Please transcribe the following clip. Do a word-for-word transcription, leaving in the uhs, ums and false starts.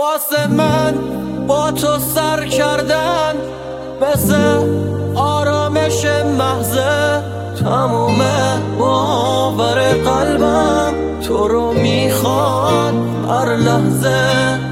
واسه من با تو سر کردن مثل آرامش محضه تمومه. باور قلبم تو رو میخواد هر لحظه.